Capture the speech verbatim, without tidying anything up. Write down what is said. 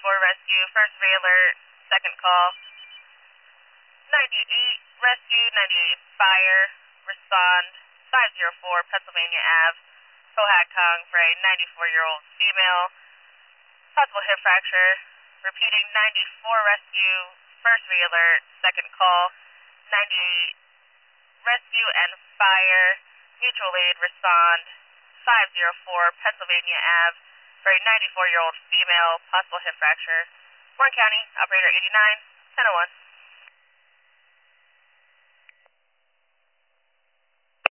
ninety-four rescue, first re-alert, second call. ninety-eight rescue, ninety-eight fire, respond, five oh four Pennsylvania Avenue, Cohacton for a ninety-four-year-old female, possible hip fracture. Repeating, ninety-four rescue, first re-alert, second call. ninety-eight rescue and fire, mutual aid, respond, five oh four Pennsylvania Avenue for a ninety-four-year-old female, possible hip fracture. Warren County, operator eighty-nine, ten oh one.